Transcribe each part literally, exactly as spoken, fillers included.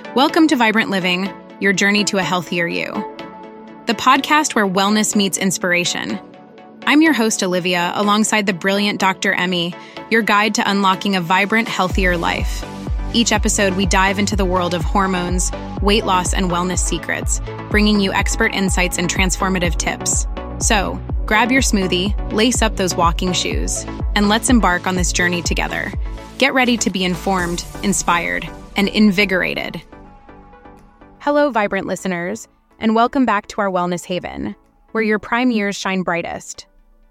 Welcome to Vibrant Living, your journey to a healthier you. The podcast where wellness meets inspiration. I'm your host, Olivia, alongside the brilliant Doctor Emmy, your guide to unlocking a vibrant, healthier life. Each episode, we dive into the world of hormones, weight loss, and wellness secrets, bringing you expert insights and transformative tips. So, grab your smoothie, lace up those walking shoes, and let's embark on this journey together. Get ready to be informed, inspired, and invigorated. Hello, Vibrant listeners, and welcome back to our Wellness Haven, where your prime years shine brightest.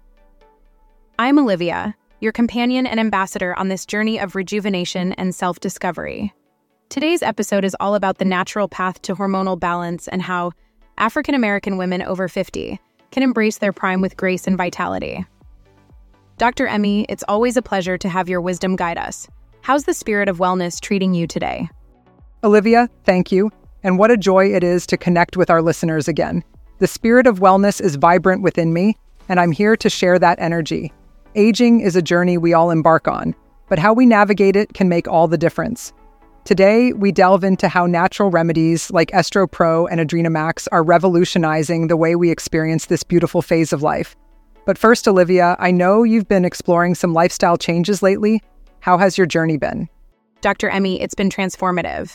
I'm Olivia, your companion and ambassador on this journey of rejuvenation and self-discovery. Today's episode is all about the natural path to hormonal balance and how African American women over fifty can embrace their prime with grace and vitality. Doctor Emmy, it's always a pleasure to have your wisdom guide us. How's the spirit of wellness treating you today? Olivia, thank you. And what a joy it is to connect with our listeners again. The spirit of wellness is vibrant within me, and I'm here to share that energy. Aging is a journey we all embark on, but how we navigate it can make all the difference. Today, we delve into how natural remedies like Estro Pro and Adrenamax are revolutionizing the way we experience this beautiful phase of life. But first, Olivia, I know you've been exploring some lifestyle changes lately. How has your journey been? Doctor Emmy, it's been transformative.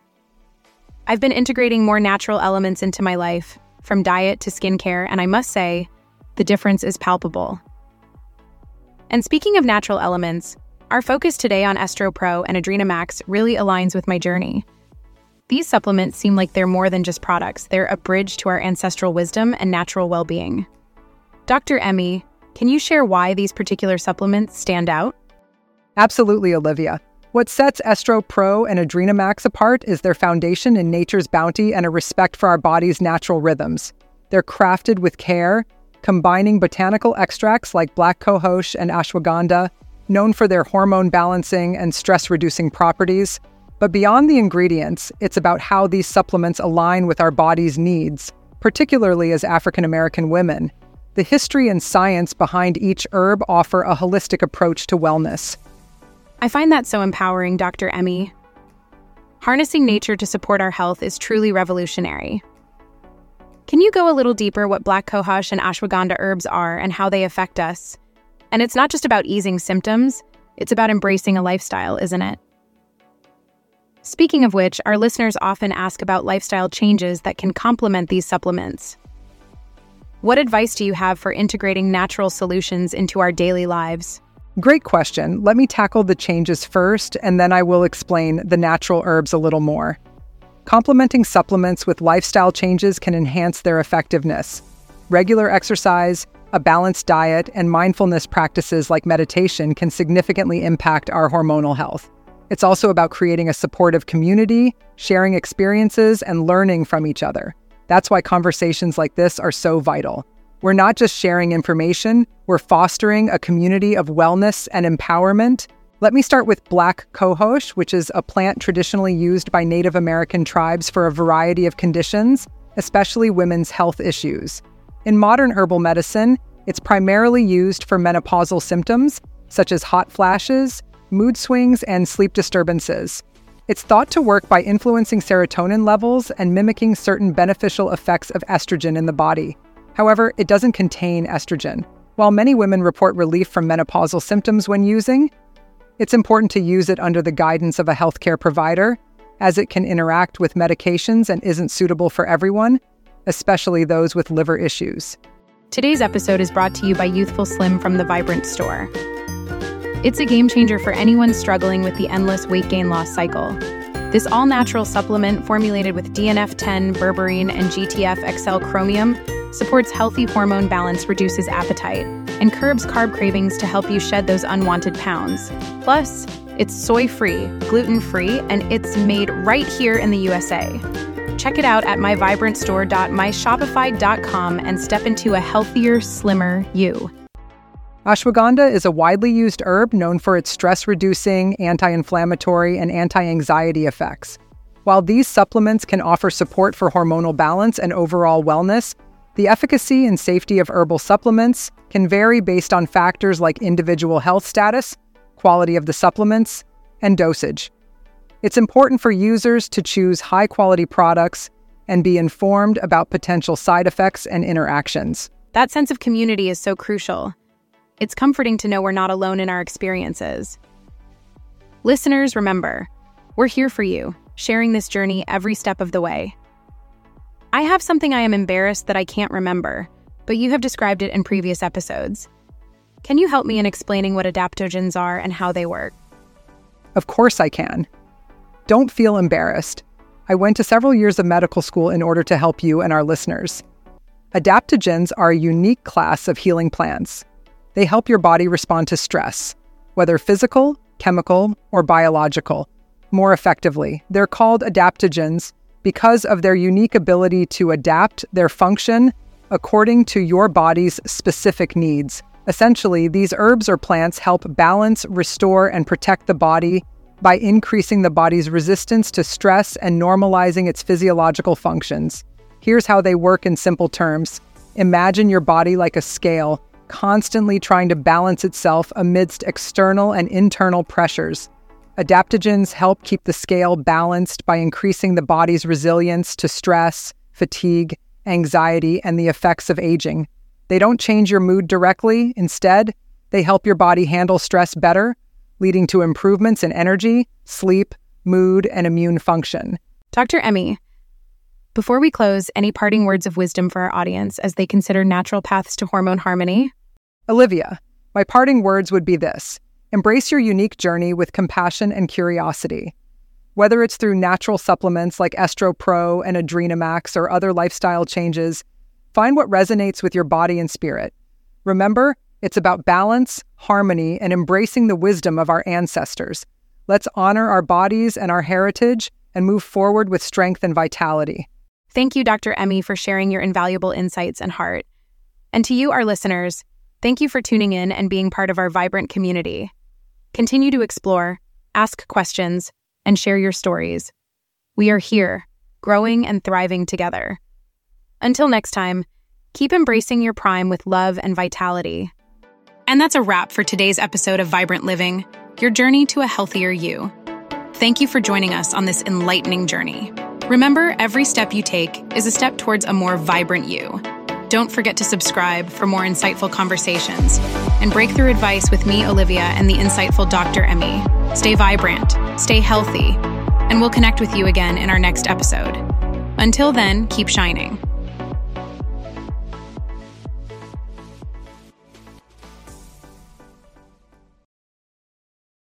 I've been integrating more natural elements into my life, from diet to skincare, and I must say, the difference is palpable. And speaking of natural elements, our focus today on Estro Pro and Adrenamax really aligns with my journey. These supplements seem like they're more than just products. They're a bridge to our ancestral wisdom and natural well-being. Doctor Emmy, can you share why these particular supplements stand out? Absolutely, Olivia. What sets Estro Pro and Adrenamax apart is their foundation in nature's bounty and a respect for our body's natural rhythms. They're crafted with care, combining botanical extracts like black cohosh and ashwagandha, known for their hormone balancing and stress-reducing properties. But beyond the ingredients, it's about how these supplements align with our body's needs, particularly as African American women. The history and science behind each herb offer a holistic approach to wellness. I find that so empowering, Doctor Emmy. Harnessing nature to support our health is truly revolutionary. Can you go a little deeper what black cohosh and ashwagandha herbs are and how they affect us? And it's not just about easing symptoms, it's about embracing a lifestyle, isn't it? Speaking of which, our listeners often ask about lifestyle changes that can complement these supplements. What advice do you have for integrating natural solutions into our daily lives? Great question. Let me tackle the changes first, and then I will explain the natural herbs a little more. Complementing supplements with lifestyle changes can enhance their effectiveness. Regular exercise, a balanced diet, and mindfulness practices like meditation can significantly impact our hormonal health. It's also about creating a supportive community, sharing experiences, and learning from each other. That's why conversations like this are so vital. We're not just sharing information, we're fostering a community of wellness and empowerment. Let me start with black cohosh, which is a plant traditionally used by Native American tribes for a variety of conditions, especially women's health issues. In modern herbal medicine, it's primarily used for menopausal symptoms, such as hot flashes, mood swings, and sleep disturbances. It's thought to work by influencing serotonin levels and mimicking certain beneficial effects of estrogen in the body. However, it doesn't contain estrogen. While many women report relief from menopausal symptoms when using, it's important to use it under the guidance of a healthcare provider, as it can interact with medications and isn't suitable for everyone, especially those with liver issues. Today's episode is brought to you by Youthful Slim from the Vibrant Store. It's a game changer for anyone struggling with the endless weight gain loss cycle. This all-natural supplement formulated with D N F ten, berberine, and G T F X L chromium supports healthy hormone balance, reduces appetite, and curbs carb cravings to help you shed those unwanted pounds. Plus, it's soy-free, gluten-free, and it's made right here in the U S A. Check it out at my vibrant store dot my shopify dot com and step into a healthier, slimmer you. Ashwagandha is a widely used herb known for its stress-reducing, anti-inflammatory, and anti-anxiety effects. While these supplements can offer support for hormonal balance and overall wellness, the efficacy and safety of herbal supplements can vary based on factors like individual health status, quality of the supplements, and dosage. It's important for users to choose high-quality products and be informed about potential side effects and interactions. That sense of community is so crucial. It's comforting to know we're not alone in our experiences. Listeners, remember, we're here for you, sharing this journey every step of the way. I have something I am embarrassed that I can't remember, but you have described it in previous episodes. Can you help me in explaining what adaptogens are and how they work? Of course I can. Don't feel embarrassed. I went to several years of medical school in order to help you and our listeners. Adaptogens are a unique class of healing plants. They help your body respond to stress, whether physical, chemical, or biological, more effectively. They're called adaptogens because of their unique ability to adapt their function according to your body's specific needs. Essentially, these herbs or plants help balance, restore, and protect the body by increasing the body's resistance to stress and normalizing its physiological functions. Here's how they work in simple terms. Imagine your body like a scale, constantly trying to balance itself amidst external and internal pressures. Adaptogens help keep the scale balanced by increasing the body's resilience to stress, fatigue, anxiety, and the effects of aging. They don't change your mood directly. Instead, they help your body handle stress better, leading to improvements in energy, sleep, mood, and immune function. Doctor Emmy, before we close, any parting words of wisdom for our audience as they consider natural paths to hormone harmony? Olivia, my parting words would be this. Embrace your unique journey with compassion and curiosity. Whether it's through natural supplements like Estro Pro and Adrenamax or other lifestyle changes, find what resonates with your body and spirit. Remember, it's about balance, harmony, and embracing the wisdom of our ancestors. Let's honor our bodies and our heritage and move forward with strength and vitality. Thank you, Doctor Emmy, for sharing your invaluable insights and heart. And to you, our listeners, thank you for tuning in and being part of our vibrant community. Continue to explore, ask questions, and share your stories. We are here, growing and thriving together. Until next time, keep embracing your prime with love and vitality. And that's a wrap for today's episode of Vibrant Living, your journey to a healthier you. Thank you for joining us on this enlightening journey. Remember, every step you take is a step towards a more vibrant you. Don't forget to subscribe for more insightful conversations and breakthrough advice with me, Olivia, and the insightful Doctor Emmy. Stay vibrant, stay healthy, and we'll connect with you again in our next episode. Until then, keep shining.